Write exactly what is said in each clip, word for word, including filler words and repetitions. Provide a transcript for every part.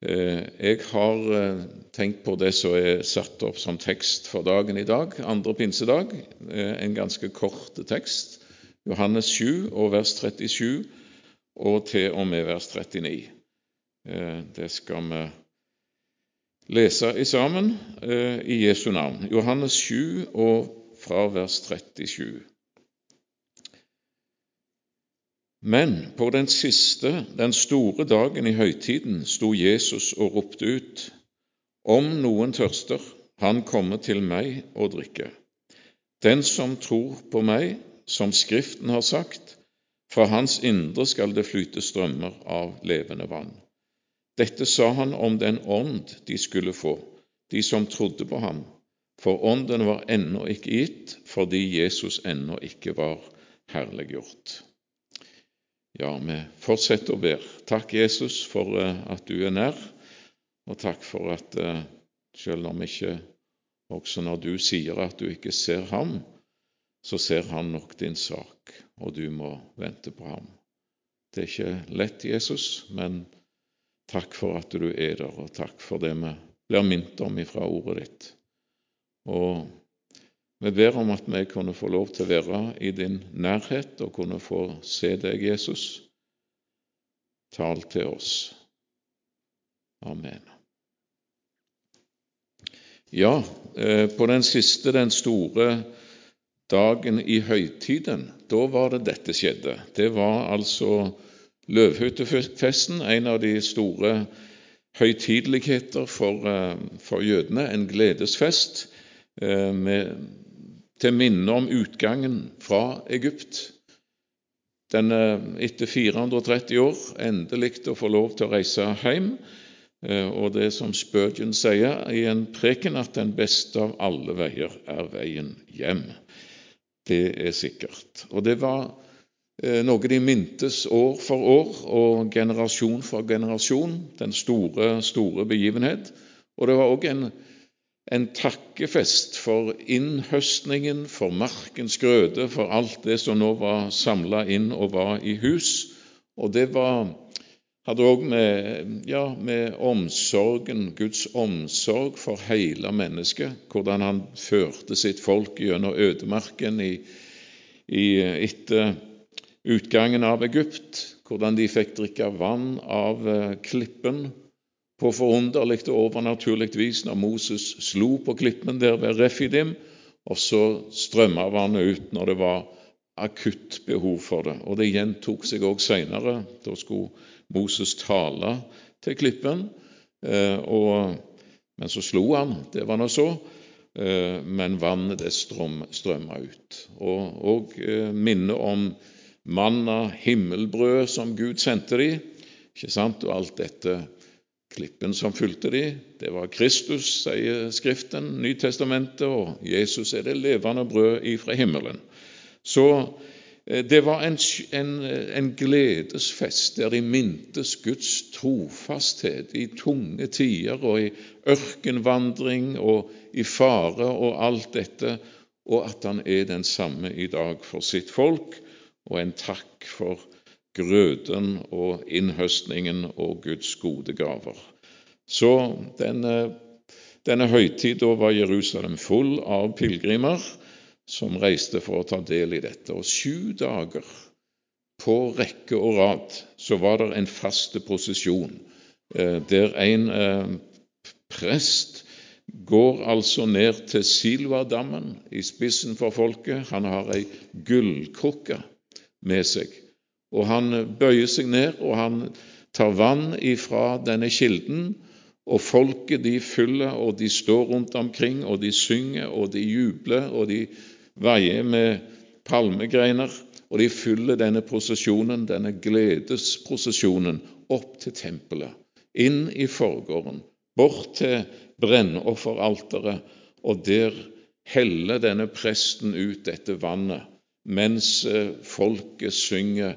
Jeg har tenkt på det som er satt opp som tekst for dagen i dag, andre pinsedag, en ganske kort tekst, Johannes sju og vers trettisju og til og med vers trettini. Det skal vi lese i sammen i Jesu navn. Johannes sju og fra vers trettisju. Men på den siste, den store dagen i høytiden, sto Jesus og ropte ut: Om noen tørster, han komme til meg og drikke. Den som tror på meg, som Skriften har sagt, fra hans indre skal det flyte strømmer av levende vann. Dette sa han om den ånd de skulle få, de som trodde på ham, for ånden var ennå ikke gitt, fordi Jesus ennå ikke var herliggjort. Ja, vi fortsetter å be. Takk, Jesus, for at du er nær, og takk for at selv om ikke, også når du sier at du ikke ser ham, så ser han nok din sak, og du må vente på ham. Det er ikke lett, Jesus, men takk for at du er der, og takk for det vi blir minnet om ifra ordet ditt. Og vi ber om at vi kunne få lov til å være i din nærhet og kunne få se deg, Jesus. Tal til oss. Amen. Ja, på den siste, den store dagen i høytiden, da var det dette skjedde. Det var altså løvhyttefesten, en av de store høytideligheter for, for jødene, en gledesfest med til minne om utgangen fra Egypt. Den etter fire hundre og tretti år endelig å få lov til å reise hjem, og det som Spurgeon sier i en preken, at den beste av alle veier er veien hjem. Det er sikkert. Og det var noe de mintes år for år og generasjon for generasjon, den store, store begivenhet. Og det var også en En takkefest for innhøstningen, for markens grøde, for alt det som nå var samlet inn og var i hus. Og det var, hadde også med, ja, med omsorgen, Guds omsorg for hele mennesket, hvordan han førte sitt folk gjennom ødemarken i, i, etter utgangen av Egypt, hvordan de fikk drikke vann av klippen, på forunderlig og overnaturlig vis når Moses slo på klippen der ved Refidim, og så strømmet vannet ut når det var akutt behov for det. Og det gjentok seg også senere. Da skulle Moses tale til klippen, og, men så slo han, det var nå så, men vannet det strøm, strømmet ut. Og, og minne om manna, himmelbrød som Gud sendte de, ikke sant, og alt dette. Klippen som fulgte de, det var Kristus, sier Skriften, Nytestamentet, og Jesus er det levende brød ifra himmelen. Så det var en, en, en gledesfest der de mintes Guds trofasthet i tunge tider og i ørkenvandring og i fare og alt dette, og at han er den samme i dag for sitt folk, og en takk for grøden og innhøstningen og Guds gode gaver. Så denne, denne høytid, da var Jerusalem full av pilgrimer som reiste for å ta del i dette. Og sju dager på rekke og rad så var det en faste prosesjon, der en eh, prest går altså ned til Siloadammen i spissen for folket. Han har ei gullkrukke med seg. Og han bøyer seg ned, og han tar vann ifra denne kilden, og folket de fyller, og de står rundt omkring, og de synger, og de jubler, og de veier med palmegreiner, og de fyller denne prosesjonen, denne gledesprosesjonen, opp til tempelet, inn i forgården, bort til brennofferalteret, og der heller denne presten ut dette vannet, mens folket synger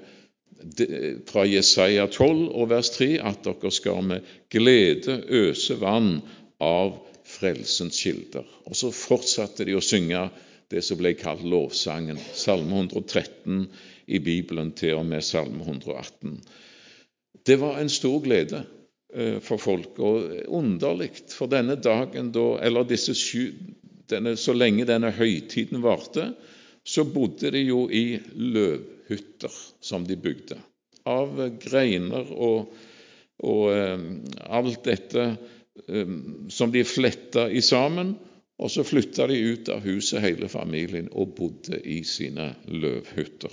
fra Jesaja tolv og vers tre, at dere skal med glede øse vann av frelsens kilder. Og så fortsatte de å synge det som ble kalt lovsangen, salme ett hundre og tretten i Bibelen til og med salme ett hundre og atten. Det var en stor glede for folk. Og underligt, for denne dagen da, eller disse sju, denne, så lenge denne høytiden varte, så bodde de jo i løvhytter som de bygde, av greiner og, og eh, alt dette eh, som de fletta i sammen, og så flytta de ut av huset hele familien og bodde i sine løvhytter.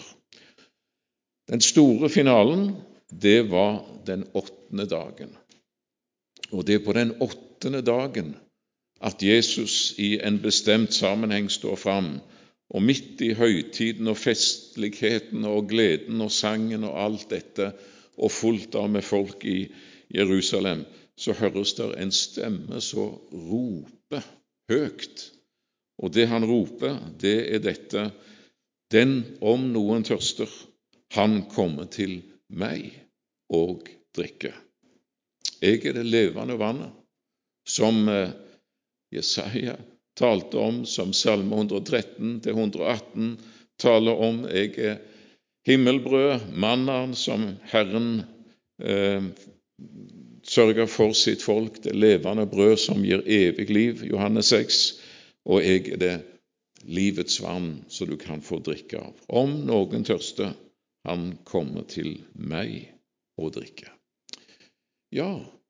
Den store finalen, det var den åttende dagen. Og det er på den åttende dagen at Jesus i en bestemt sammenheng står fram, og midt i høytiden og festligheten og gleden og sangen og alt dette, og fullt av med folk i Jerusalem, så høres der en stemme så rope høgt. Og det han roper, det er dette: den om noen tørster, han kommer til meg og drikke. Jeg er det levende vannet, som Jesaja talte om, som Salme hundre og tretten til hundre og atten taler om. Jeg er himmelbrød, mannen som Herren eh, sørger for sitt folk, det levende brød som gir evig liv, Johannes seks, og jeg er det livets vann, så du kan få drikke av. Om noen tørster, han kommer til meg og drikke. Ja,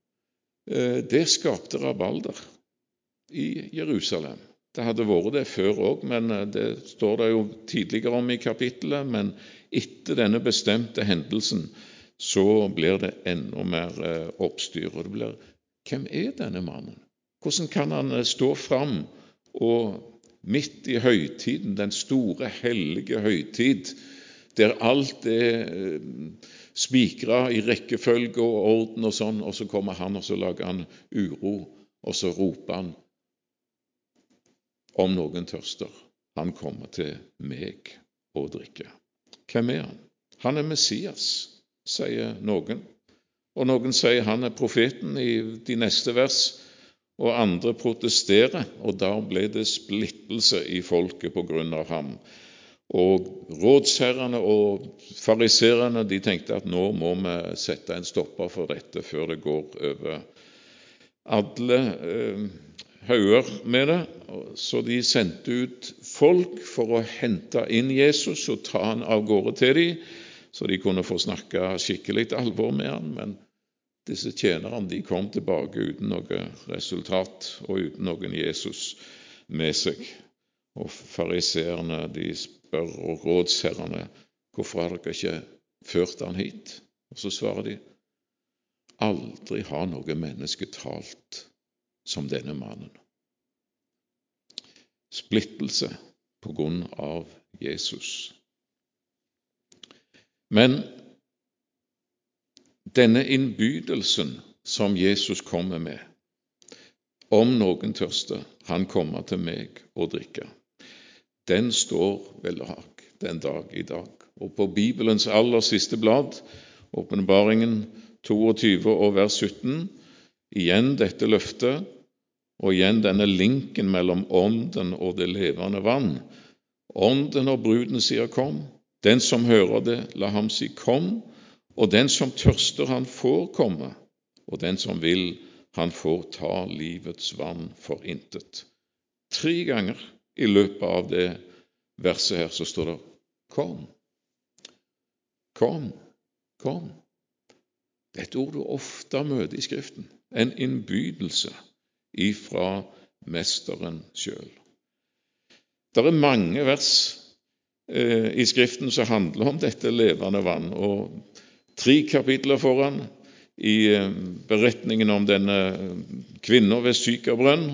det skapte rabalder i Jerusalem. Det hadde vært det før også, men det står det jo tidligere om i kapittelet, men etter denne bestemte hendelsen så blir det enda mer oppstyr. Og det blir, hvem er denne mannen? Hvordan kan han stå fram og midt i høytiden, den store hellige høytid, der alt er spikret i rekkefølge og orden og sånn, og så kommer han og så lager han uro, og så roper han: om noen tørster, han kommer til meg å drikke. Hvem er han? Han er Messias, sier noen. Og noen sier han er profeten i de neste vers, og andre protesterer, og da ble det splittelse i folket på grunn av ham. Og rådsherrene og fariserene, de tenkte at nå må vi sette en stopper for dette før det går over. Alle eh, hauger med det, så de sendte ut folk for å hente inn Jesus og ta han av gårde til dem, så de kunne få snakke skikkelig alvor med han. Men disse tjenerne, de kom tilbake uten noe resultat og uten noen Jesus med seg. Og fariserene, de spør, og rådsherrene: hvorfor har dere ikke ført han hit? Og så svarer de: aldri har noe menneske talt som denne mannen. Splittelse på grunn av Jesus. Men denne innbydelsen som Jesus kommer med, om noen tørster, han kommer til meg og drikker, den står ved lag den dag i dag. Og på Bibelens aller siste blad, Åpenbaringen toogtyve og vers sytten, igjen dette løftet, og igjen denne linken mellom ånden og det levende vann. Ånden og bruden sier kom, den som hører det, la ham si kom, og den som tørster, han får komme, og den som vil, han får ta livets vann for intet. Tre ganger i løpet av det verset her så står det kom, kom, kom. Det er et ord du ofte møter i Skriften, en innbydelse ifra mesteren selv. Det er mange vers eh, i Skriften som handler om dette levende vann, og tre kapitler foran i eh, beretningen om denne kvinnen ved Sykerbrønn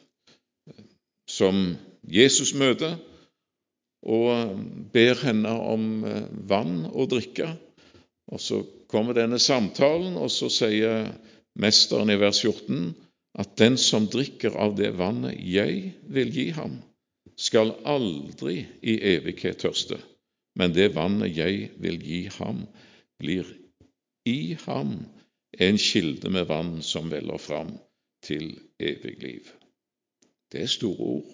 som Jesus møter og ber henne om vann å drikke. Og så kommer denne samtalen, og så sier mesteren i vers fjorten at den som drikker av det vannet jeg vil gi ham, skal aldri i evighet tørste, men det vannet jeg vil gi ham, blir i ham en kilde med vann som veller fram til evig liv. Det er store ord.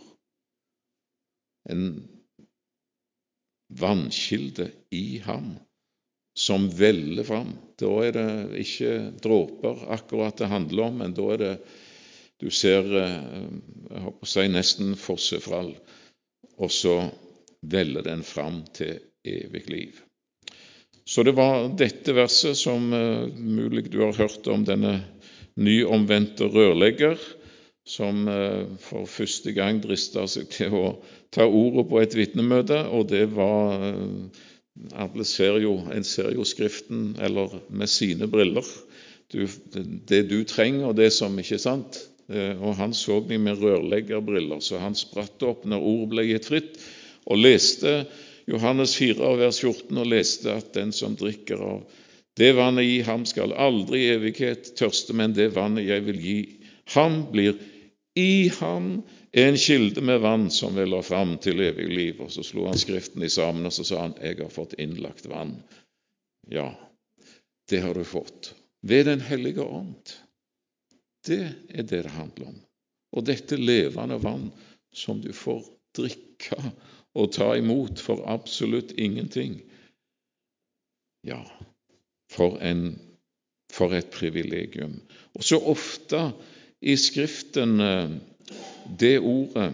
En vannkilde i ham. som veller fram. Da er det ikke dråper akkurat det handler om, men da er det, du ser, jeg håper å si, nesten fossefall, og så veller den fram til evig liv. Så det var dette verset som uh, mulig du har hørt om, denne nyomvendte rørlegger, som uh, for første gang dristet seg til å ta ordet på et vitnemøte, og det var uh, alle ser jo, en ser jo skriften eller med sine briller, du, det du trenger og det som ikke er sant, uh, og han så de med rørleggerbriller, så han spratt opp når ordet ble gitt fritt, og leste Johannes fire vers fjorten, og leste at den som drikker av det vannet i ham skal aldri i evighet tørste, men det vannet jeg vil gi ham blir i ham en kilde med vann som veller fram til evig liv. Og så slo han skriften i sammen, og så sa han, jeg har fått innlagt vann. Ja, det har du fått ved den hellige ånd. Det er det det handler om. Og dette levende vann som du får drikke og ta imot for absolutt ingenting. Ja, for, en, for et privilegium. Og så ofte i Skriften det ordet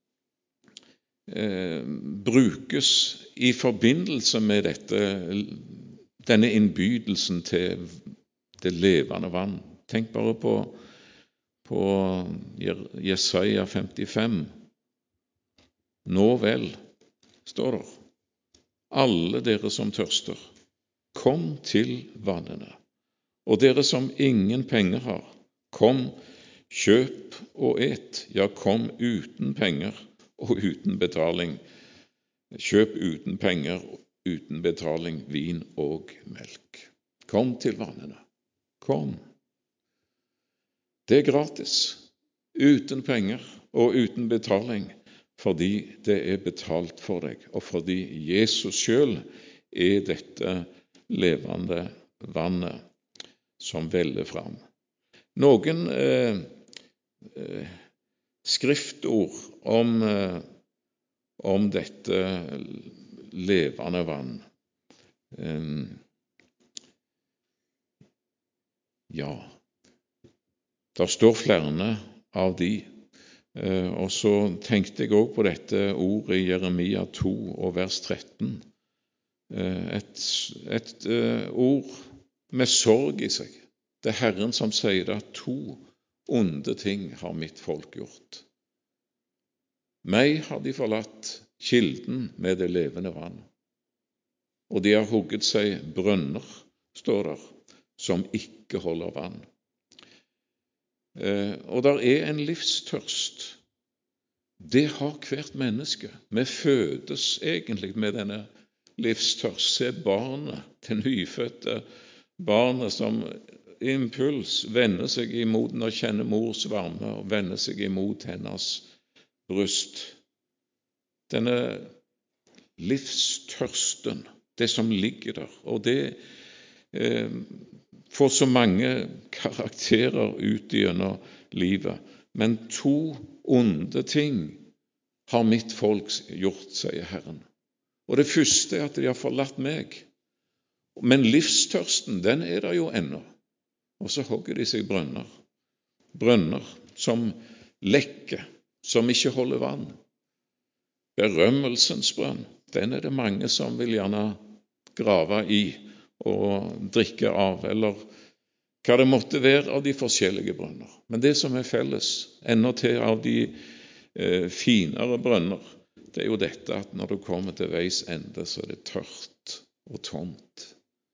eh, brukes i forbindelse med dette, denne innbydelsen til det levende vann. Tenk bare på, på Jesaja femtifem. Nå vel, står det, alle dere som tørster, kom til vannene, og dere som ingen penger har, kom, kjøp og et, ja, kom uten penger og uten betaling. Kjøp uten penger og uten betaling vin og melk. Kom til vannene. Kom. Det er gratis, uten penger og uten betaling, fordi det er betalt for deg, og fordi Jesus selv er dette levende vannet som veller fram. Noen eh, eh, skriftord om, eh, om dette levende vann. Eh, ja, der står flere av de. Eh, og så tenkte jeg også på dette ordet i Jeremia to og vers tretten. Eh, et et eh, ord med sorg i seg. Det er Herren som sier det, at to onde ting har mitt folk gjort. Meg har de forlatt, kilden med det levende vann. Og de har hugget seg brønner, står der, som ikke holder vann. Eh, og der er en livstørst. Det har hvert menneske. Vi fødes egentlig med denne livstørst. Se barnet, det nyfødte barnet som impuls vender seg imot når kjenner mors varme og vender seg imot hennes bryst. Denne livstørsten, det som ligger der, og det eh, får så mange karakterer ut gjennom livet. Men to onde ting har mitt folk gjort, sier Herren. Og det første er at de har forlatt meg. Men livstørsten, den er der jo ennå. Og så hogger de seg brønner. Brønner som lekker, som ikke holder vann. Berømmelsens brønn, den er det mange som vil gjerne grave i og drikke av, eller hva det måtte være av de forskjellige brønner. Men det som er felles, ennå til av de eh, finere brønner, det er jo dette at når du kommer til veis ende, så er det tørt og tomt.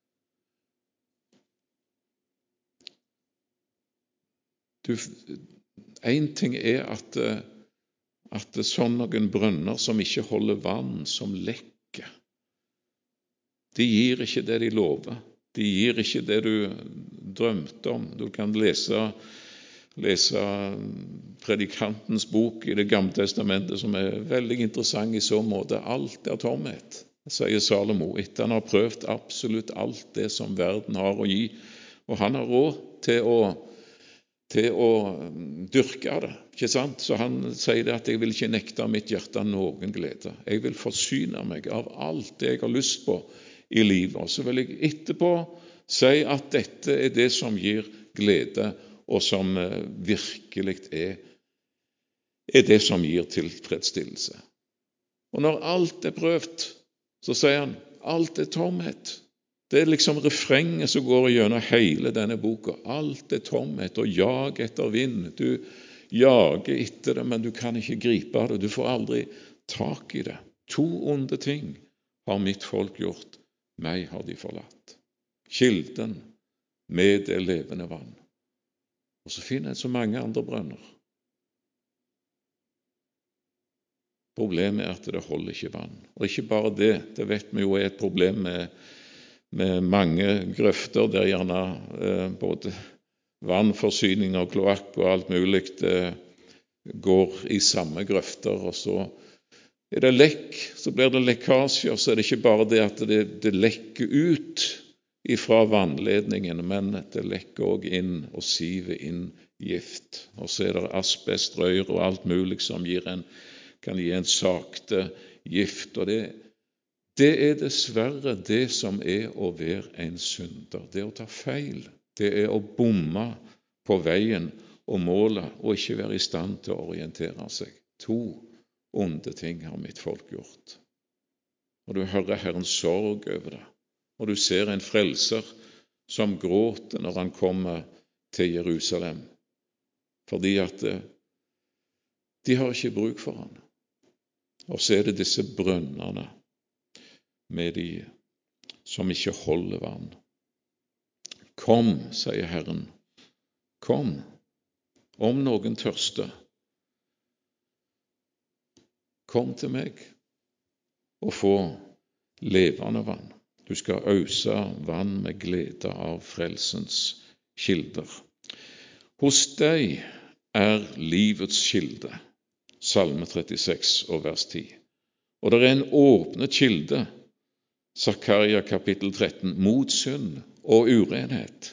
Du, en ting er at, at det er sånn noen brønner som ikke holder vann, som lekker. De gir ikke det de lover. De gir ikke det du drømte om. Du kan lese, lese predikantens bok i Det gamle testamentet, som er veldig interessant i så måte. Alt er tomhet, sier Salomo, etter han har prøvd absolutt alt det som verden har å gi. Og han har råd til å til å dyrke det, ikke sant? Så han sier det at jeg vil ikke nekte mitt hjerte noen glede. Jeg vil forsyne meg av alt det jeg har lyst på i livet. Og så vil jeg etterpå si at dette er det som gir glede, og som virkelig er, er det som gir tilfredsstillelse. Og når alt er prøvd, så sier han, alt er tomhet. Det er liksom refrenget som går gjennom hele denne boka. Alt er tomhet og jag etter vind. Du jager etter det, men du kan ikke gripe det. Du får aldri tak i det. To onde ting har mitt folk gjort. Meg har de forlatt. Kilden med det levende vann. Og så finner jeg så mange andre brønner. Problemet er at det holder ikke vann. Og ikke bare det, det vet vi jo er et problem med, med mange grøfter der gjerne eh, både vannforsyning og kloakk og alt mulig eh, går i samme grøfter, og så er det lekk, så blir det lekkasjer, så er det ikke bare det at det, det lekker ut ifra vannledningen, men det lekker også inn og siver inn gift. Og så er det asbestrøyr og alt mulig som gir en kan gi en sakte gift, og det, det er dessverre det som er å være en synder. Det er å ta feil, det er å bomme på veien og målet, og ikke være i stand til å orientere seg. To onde ting har mitt folk gjort. Og du hører Herrens sorg over det, og du ser en frelser som gråter når han kommer til Jerusalem, fordi at de har ikke bruk for han. Og så er det disse brønnerne med de som ikke holder vann. Kom, sier Herren, kom, om noen tørster. Kom til meg og få levende vann. Du skal øse vann med glede av frelsens kilder. Hos deg er livets kilde. Salme trettiseks og vers ti. Og det er en åpnet kilde, Zakaria kapittel tretten, mot synd og urenhet.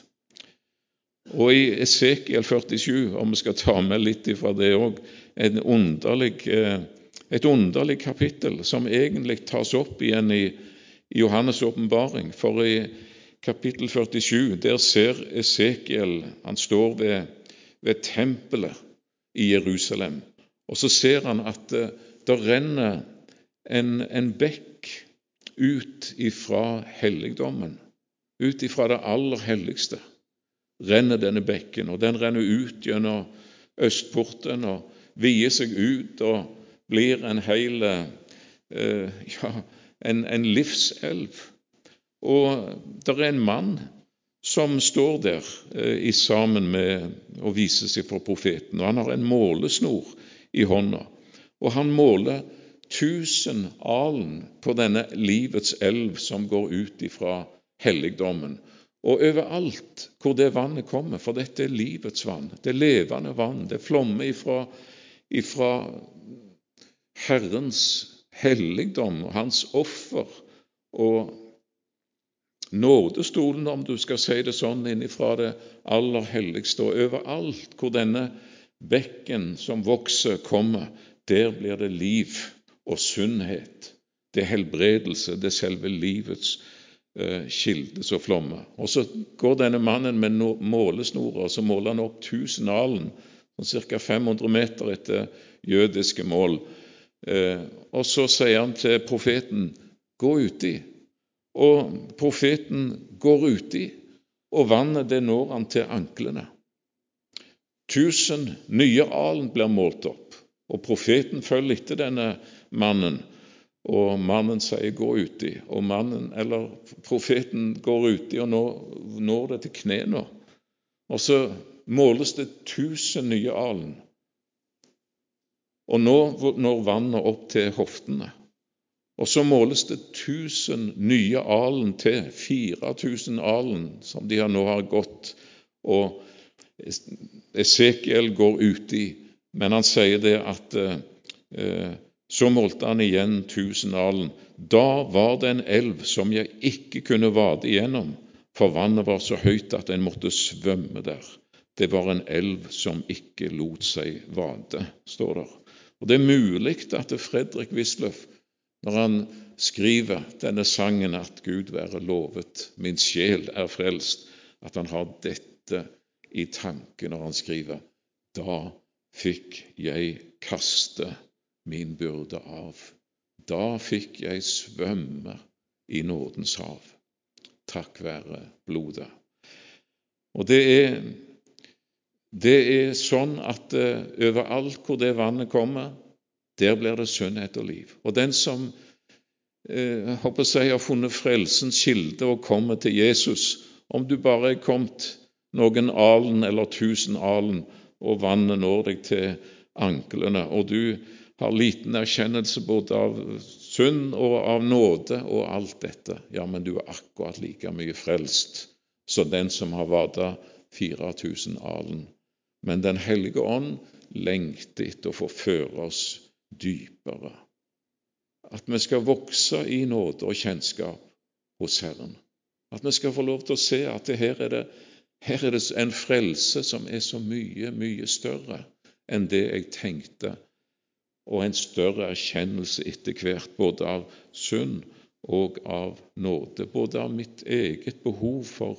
Og i Esekiel førtisju, om vi skal ta med litt ifra det også, en underlig, et underlig kapittel som egentlig tas opp igjen i, i Johannes åpenbaring. For i kapittel førtisju, der ser Esekiel, han står ved, ved tempelet i Jerusalem, og så ser han at det, det renner en, en bekk ut ifra helligdommen, ut ifra det aller helligste, renner denne bekken, og den renner ut gjennom østporten og vier seg ut og blir en hel, eh, ja, en, en livselv. Og det er en mann som står der eh, i sammen med og viser seg for profeten, og han har en målesnor i hånda, og han måler tusen alen på denne livets elv som går ut ifra helligdommen. Og overalt hvor det vannet kommer, for dette er livets vann, det er levende vann, det flommer ifra, ifra Herrens helligdom og hans offer, og nådestolen, om du skal si det sånn, innifra det aller helligste, og overalt hvor denne bekken som vokser kommer, der blir det liv og sunnhet. Det er helbredelse, det er selve livets eh, kilde som flommer. Og så går denne mannen med no- målesnorer, og så måler han opp tusen alen, ca. fem hundre meter etter jødiske mål. Eh, og så sier han til profeten, gå uti. Og profeten går uti, og vannet det når han til anklene. Tusen nye alen blir målt opp, og profeten følger etter denne mannen, og mannen sier gå uti, og mannen, eller profeten går uti og når, når det til knærne, og så måles det tusen nye alen, og nå når vannet opp til hoftene, og så måles det tusen nye alen til, fire tusen alen som de nå har gått, og Esekiel går ut i, men han sier det at eh, så målte han igjen tusen alen. Da var det en elv som jeg ikke kunne vade igjennom, for vannet var så høyt at en måtte svømme der. Det var en elv som ikke lot seg vade, står der. Og det er mulig at Fredrik Wisløff når han skriver denne sangen at Gud være lovet, min sjel er frelst, at han har dette i tanke når han skriver, da fikk jeg kaste min byrde av. Da fikk jeg svømme i nådens hav, takk være blodet. Og det er, det er sånn at uh, overalt hvor det vannet kommer, der blir det sunnhet og liv. Og den som uh, håper jeg har funnet frelsens kilde og kommer til Jesus, om du bare er kommet noen alen eller tusen alen, og vannet når deg til anklene, og du har liten erkjennelse både av synd og av nåde og alt dette, ja, men du er akkurat like mye frelst som den som har vadet fire tusen alen. Men den hellige ånd lengter etter å få føre oss dypere. At vi skal vokse i nåde og kjennskap hos Herren. At vi skal få lov til å se at det her, er det, her er det en frelse som er så mye, mye større enn det jeg tenkte, og en større erkjennelse etter hvert, både av synd og av nåde, både av mitt eget behov for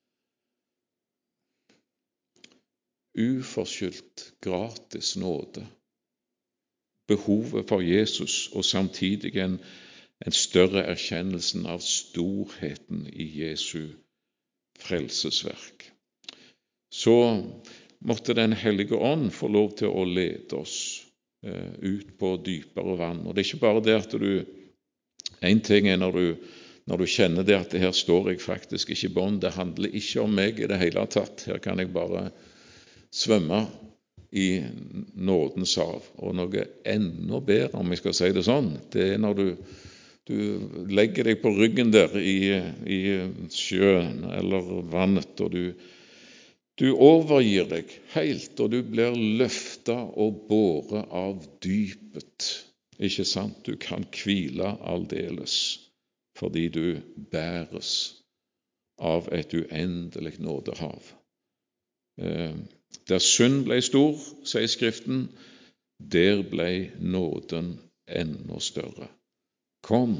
uforskyldt, gratis nåde, behovet for Jesus, og samtidig en, en større erkjennelsen av storheten i Jesu frelsesverk. Så måtte Den hellige ånd få lov til å lede oss uh, ut på dypere vann. Og det er ikke bare det at du, en ting er når du, når du kjenner det at det her står jeg faktisk ikke i bånd, det handler ikke om meg i det hele tatt, her kan jeg bare svømme i nådens hav. Og noe enda bedre, om jeg skal si det sånn, det er når du, du legger deg på ryggen der i, i sjøen eller vannet, og du, du overgir deg helt, og du blir løftet og båret av dypet. Ikke sant? Du kan hvile aldeles, fordi du bæres av et uendelig nådehav. Eh, Der synd ble stor, sier Skriften, der ble nåden enda større. Kom,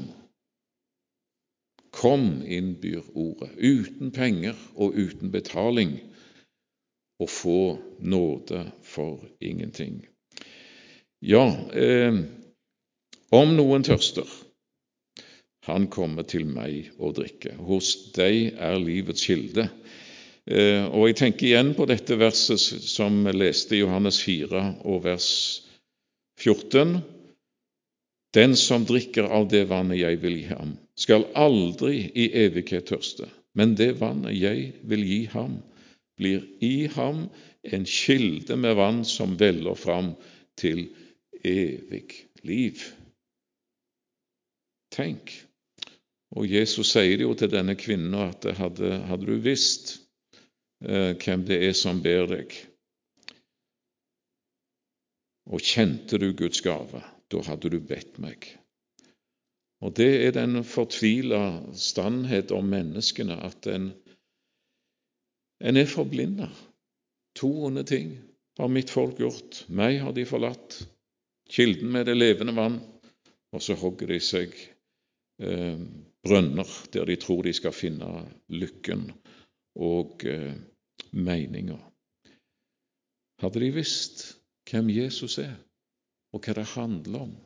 kom, innbyr ordet, uten penger og uten betaling, og få nåde for ingenting. Ja, eh, om noen tørster, han kommer til meg og drikker. Hos deg er livets kilde. Eh, og jeg tenker igjen på dette verset som vi leste i Johannes fire og vers fjorten. Den som drikker av det vannet jeg vil gi ham, skal aldri i evighet tørste, men det vannet jeg vil gi ham, blir i ham en kilde med vann som veller fram til evig liv. Tenk, og Jesus sier det jo til denne kvinnen at hadde, hadde du visst eh, hvem det er som ber deg, og kjente du Guds gave, da hadde du bedt meg. Og det er den fortvilet sannhet om menneskene, at en, en er forblindet. To onde ting har mitt folk gjort. Meg har de forlatt, kilden med det levende vann, og så hogger de seg eh, brønner der de tror de skal finne lykken og eh, meninger. Hadde de visst hvem Jesus er, og hva det handler om,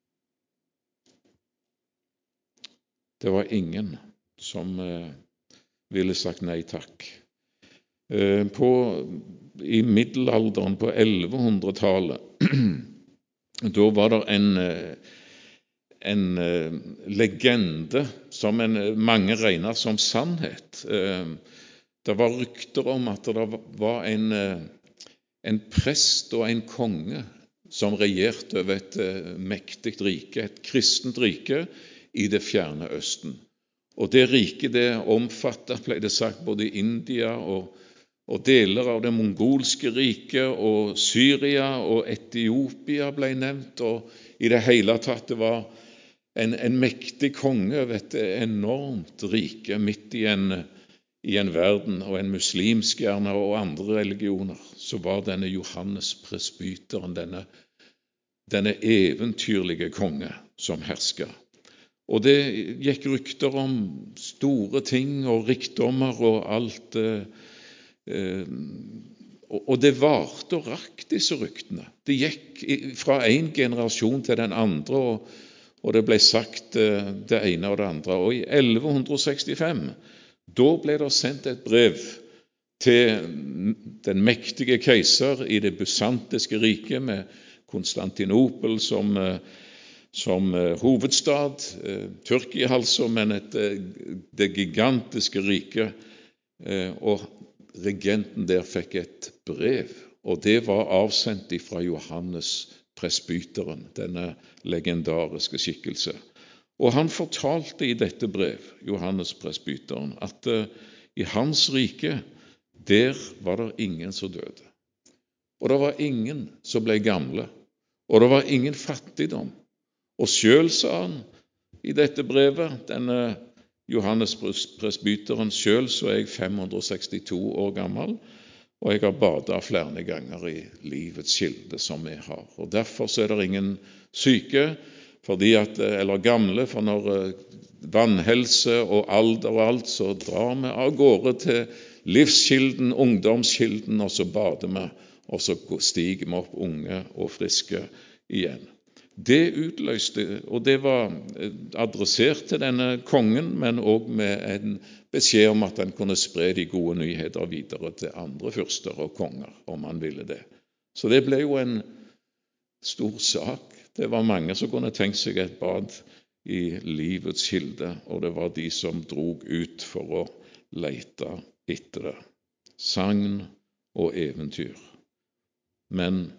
det var ingen som eh, ville sagt nei takk. Eh, på, I middelalderen, på ellevehundretallet, da var det en, en eh, legende som en, mange regner som sannhet. Eh, det var rykter om at det var en, en prest og en konge som regjerte over et eh, mektig rike, et kristent rike, i det fjerne Østen. Og det riket det omfattet, ble det sagt, både India og, og deler av det mongolske riket, og Syria og Etiopia ble nevnt, og i det hele tatt det var en, en mektig konge over et enormt rike midt i en, i en verden, og en muslimsk gjerne, og andre religioner. Så var denne Johannes presbyteren, denne, denne eventyrlige konge, som herska. Og det gikk rykter om store ting og rikdommer og alt. Eh, og det varte og rakk disse ryktene. Det gikk fra en generasjon til den andre, og, og det ble sagt eh, det ene og det andre. Og i elleve sekstifem, da ble det sendt et brev til den mektige keiser i det bysantiske riket, med Konstantinopel som eh, som hovedstad, Tyrkia altså, men et, det gigantiske riket, og regenten der fikk et brev, og det var avsendt fra Johannes presbyteren, denne legendariske skikkelse. Og han fortalte i dette brev, Johannes presbyteren, at uh, i hans rike, der var det ingen som døde, og det var ingen som ble gamle, og det var ingen fattigdom. Og selv, sa han i dette brevet, denne Johannes presbyteren, selv så er jeg fem hundre sekstito år gammel, og jeg har badet flere ganger i livets kilde som vi har. Og derfor så er det ingen syke, fordi at, eller gamle, for når vannhelse og alder og alt, så drar vi av gårde til livskilden, ungdomskilden, og så bader vi, og så stiger vi opp unge og friske igjen. Det utløste, og det var adressert til denne kongen, men også med en beskjed om at han kunne spre de gode nyheter videre til andre fyrster og konger, om han ville det. Så det ble jo en stor sak. Det var mange som kunne tenkt seg et bad i livets kilde, og det var de som drog ut for å lete etter det. Sagn og eventyr. Men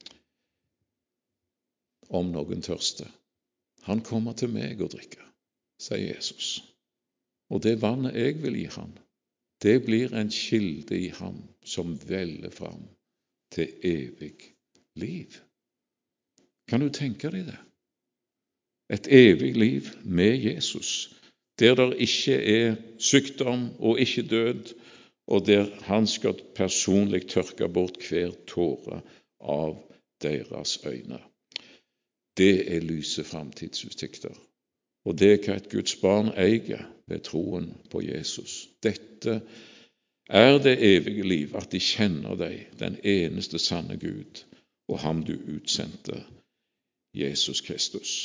om noen tørste, han kommer til meg og drikker, sier Jesus. Og det vannet jeg vil gi han, det blir en kilde i ham som veller fram til evig liv. Kan du tenke deg det? Et evig liv med Jesus, der det ikke er sykdom og ikke død, og der han skal personlig tørke bort hver tåre av deres øyne. Det er lyse framtidsutsikter, og det er hva et Guds barn eier ved troen på Jesus. Dette er det evige liv, at de kjenner deg, den eneste sanne Gud, og ham du utsendte, Jesus Kristus.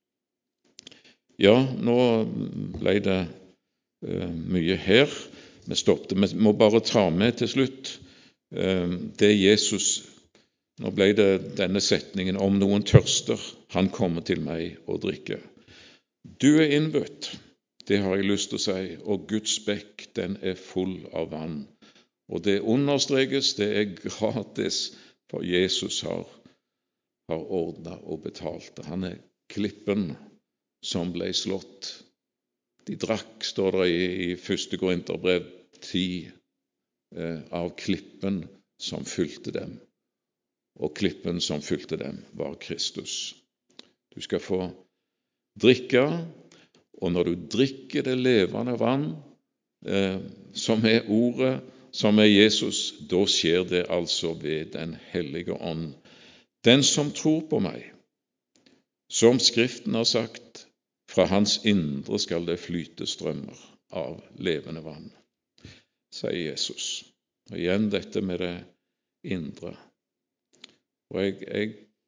Ja, nå ble det uh, mye her. Vi stoppte, vi må bare ta med til slutt uh, det Jesus. Nå ble det denne setningen, om noen tørster, han kommer til meg og drikker. Du er innbudt, det har jeg lyst til å si, og Guds bekk, den er full av vann. Og det understrekes, det er gratis, for Jesus har, har ordnet og betalt. Han er klippen som ble slått. De drakk, står det i, i første Korinterbrev ti, eh, av klippen som fylte dem. Og klippen som fylte dem var Kristus. Du skal få drikke, og når du drikker det levende vann, eh, som er ordet, som er Jesus, da skjer det altså ved den hellige ånd. Den som tror på meg, som Skriften har sagt, fra hans indre skal det flyte strømmer av levende vann, sier Jesus. Og igjen dette med det indre. Og jeg, jeg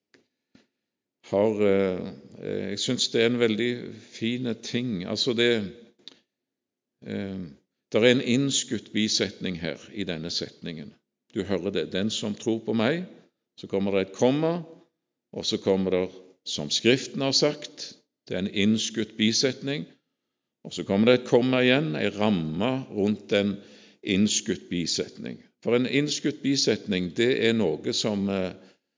har jeg synes det er en veldig fine ting. Altså det eh, det er en innskutt bisetning her i denne setningen. Du hører det. Den som tror på meg, så kommer det et komma, og så kommer det, som Skriften har sagt, det er en innskutt bisetning, og så kommer det et komma igjen, en ramme rundt en innskutt bisetning. For en innskutt bisetning, det er noe som eh,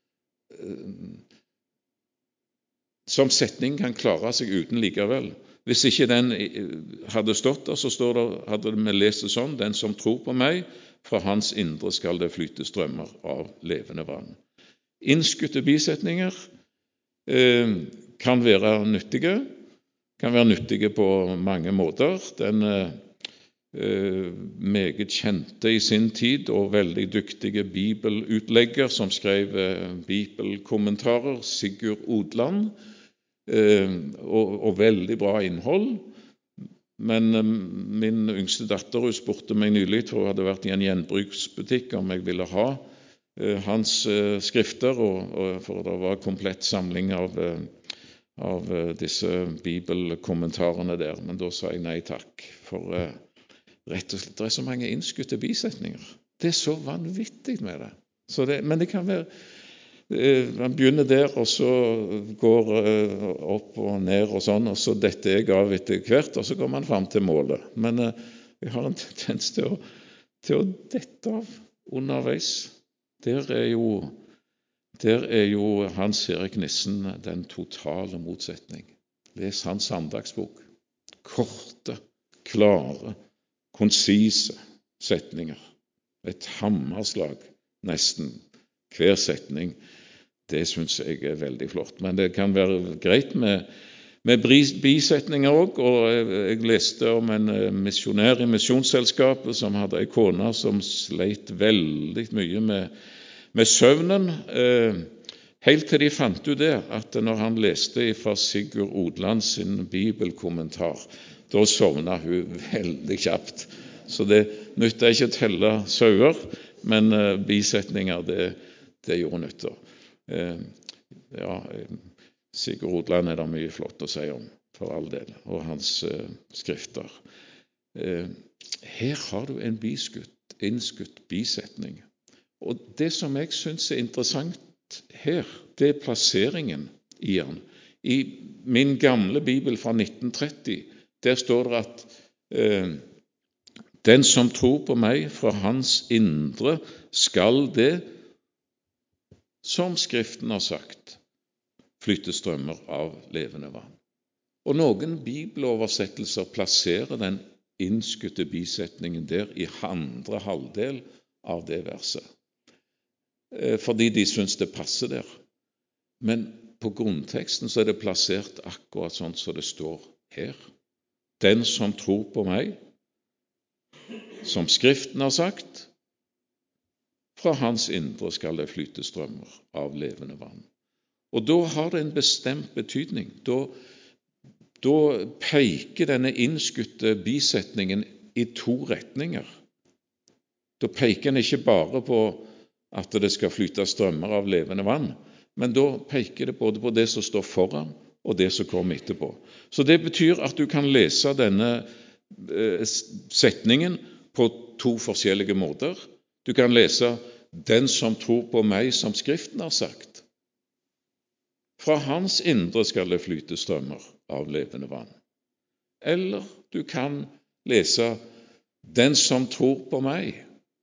som setning kan klare seg uten likevel. Hvis ikke den hadde stått der, så står det, hadde vi lest det sånn, den som tror på meg, fra hans indre skal det flyte strømmer av levende vann. Innskutte bisetninger eh, kan være nyttige, kan være nyttige på mange måter. Den eh, meget kjente i sin tid og veldig dyktige bibelutlegger som skrev bibelkommentarer, Sigurd Odland, eh, og, og veldig bra innhold. Men eh, min yngste datter hun spurte meg nylig, for hun hadde vært i en gjenbruksbutikk, om jeg ville ha eh, hans eh, skrifter, og, og, for det var komplett samling av, eh, av eh, disse bibelkommentarene der. Men da sa jeg nei takk, for eh, rett og slett, det er så mange innskutte bisetninger. Det er så vanvittig med det. Så det men det kan være eh, man begynner der, og så går eh, opp og ned og sånn, og så detter jeg av etter hvert, og så går man frem til målet. Men eh, jeg har en tendens til å, til å dette av underveis. Der er jo, der er jo Hans Erik Nissen den totale motsetning. Les hans andagsbok. Korte, klare, konsise setninger. Et hammerslag nesten hver setning. Det synes jeg er veldig flott. Men det kan være greit med, med bisetninger også. Og jeg, jeg leste om en misjonær i misjonsselskapet som hadde en kone som sleit veldig mye med, med søvnen. Eh, helt til de fant ut det, at når han leste fra Sigurd Odland sin bibelkommentar, da sovna hun veldig kjapt. Så det nytter ikke å telle sauer, men uh, bisetninger, det, det gjorde nytter. Uh, ja, Sigurd Odland er det mye flott å si om, for all del, og hans uh, skrifter. Uh, her har du en biskutt, innskutt bisetning. Og det som jeg synes er interessant her, det er plasseringen i han. I min gamle bibel fra nitten tretti, der står det at uh, den som tror på meg, fra hans indre skal det, som Skriften har sagt, flyte strømmer av levende vann. Og noen bibeloversettelser plasserer den innskutte bisetningen der i andre halvdel av det verset, fordi de synes det passer der. Men på grunnteksten så er det plassert akkurat sånn som det står her. Den som tror på meg, som Skriften har sagt, fra hans indre skal det flyte strømmer av levende vann. Og da har det en bestemt betydning. Da, da peker denne innskutte bisetningen i to retninger. Da peker den ikke bare på at det skal flyte strømmer av levende vann, men da peker det både på det som står foran og det som kommer etterpå. Så det betyr at du kan lese denne eh, setningen på to forskjellige måter. Du kan lese den som tror på meg, som Skriften har sagt. Fra hans indre skal det flyte strømmer av levende vann. Eller du kan lese den som tror på meg,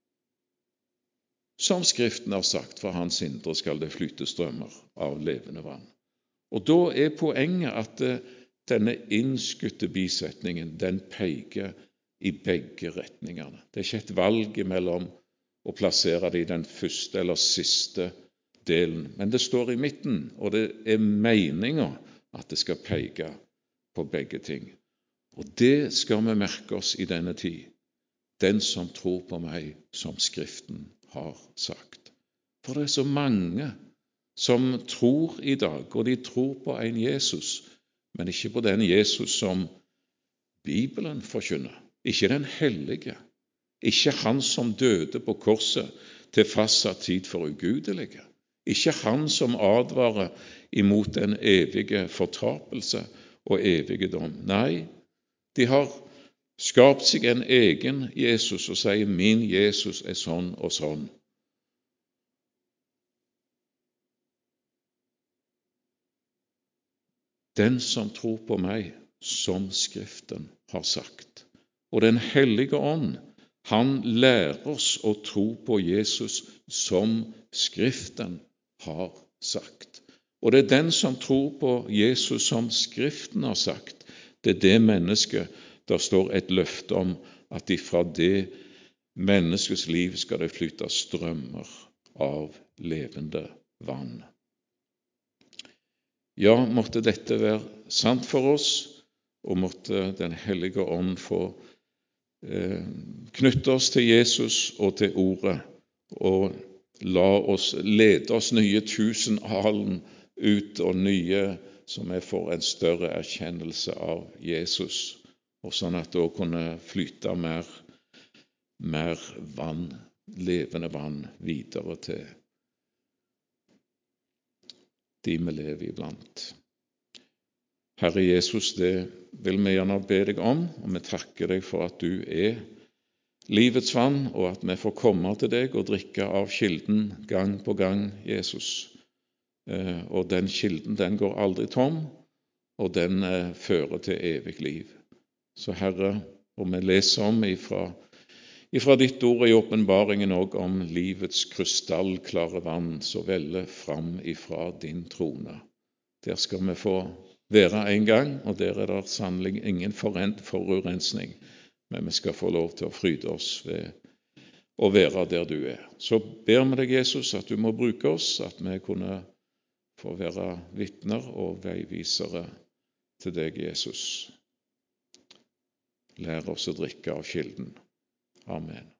som Skriften har sagt. Fra hans indre skal det flyte strømmer av levende vann. Og da er poenget at denne innskutte bisetningen, den peker i begge retningene. Det er ikke et valg mellom å plassere det i den første eller siste delen, men det står i midten, og det er meningen at det skal peke på begge ting. Og det skal vi merke oss i denne tid. Den som tror på meg, som Skriften har sagt. For det er så mange som tror i dag, og de tror på en Jesus, men ikke på den Jesus som Bibelen forkynner. Ikke den hellige, ikke han som døde på korset til fastsatt tid for ugudelige, ikke han som advarer imot den evige fortapelse og evige dom. Nei, de har skapt seg en egen Jesus og sier, min Jesus er sånn og sånn. Den som tror på meg, som Skriften har sagt. Og den hellige ånd, han lærer oss å tro på Jesus som Skriften har sagt. Og det er den som tror på Jesus som Skriften har sagt, det er det mennesket der står et løfte om at ifra det menneskets liv skal det flyte strømmer av levende vann. Ja, måtte dette være sant for oss, og måtte den hellige ånd få eh, knytte oss til Jesus og til ordet, og la oss lede oss nye tusen alen ut og nye så vi får en større erkjennelse av Jesus, og sånn at det kunne flyte mer, mer vann, levende vann, videre til de vi lever iblant. Herre Jesus, det vil vi gjerne be deg om, og vi takker deg for at du er livets vann, og at vi får komme til deg og drikke av kilden gang på gang, Jesus. Eh, og den kilden, den går aldri tom, og den eh, fører til evig liv. Så Herre, og vi leser om ifra, ifra ditt ord i åpenbaringen og om livets krystallklare vann, så veller fram ifra din trone. Der skal vi få være en gang, og der er det sannelig ingen forurensning, men vi skal få lov til å fryde oss ved å være der du er. Så ber vi deg, Jesus, at du må bruke oss, at vi kunne få være vitner og veivisere til deg, Jesus. Lær oss å drikke av kilden. Amen.